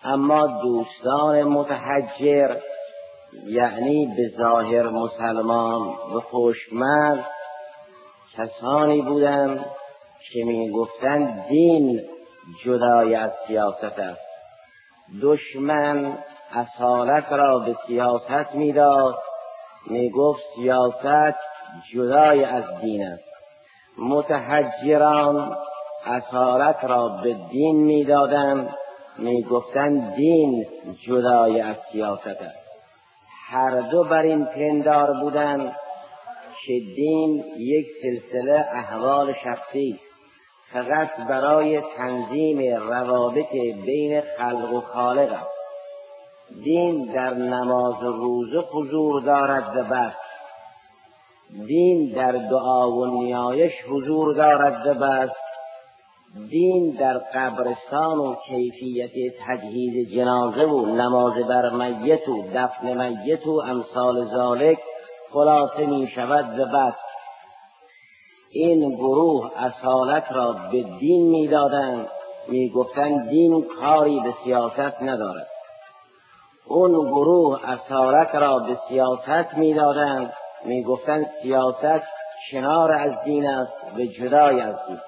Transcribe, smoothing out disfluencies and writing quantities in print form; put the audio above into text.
اما دوستان متحجر، یعنی به ظاهر مسلمان و خوشمزه، کسانی بودند که می گفتند دین جدای از سیاست است. دشمن اصالت را به سیاست می داد، می گفت سیاست جدای از دین است. متحجران اصالت را به دین می دادند، می گفتند دین جدای از سیاست است. هر دو بر این پندار بودند که دین یک سلسله احوال شخصی است، فقط برای تنظیم روابط بین خلق و خالق است. دین در نماز و روزه حضور دارد و بس. دین در دعا و نیایش حضور دارد و بس. دین در قبرستان و کیفیت تجهیز جنازه و نماز بر میت و دفن میت و امثال ذالک خلاصه می شود و بس. این گروه اصالت را به دین می دادند، می گفتند دین کاری به سیاست ندارد. اون گروه اصالت را به سیاست می دادند، می گفتند سیاست کنار از دین است و جدای از دین.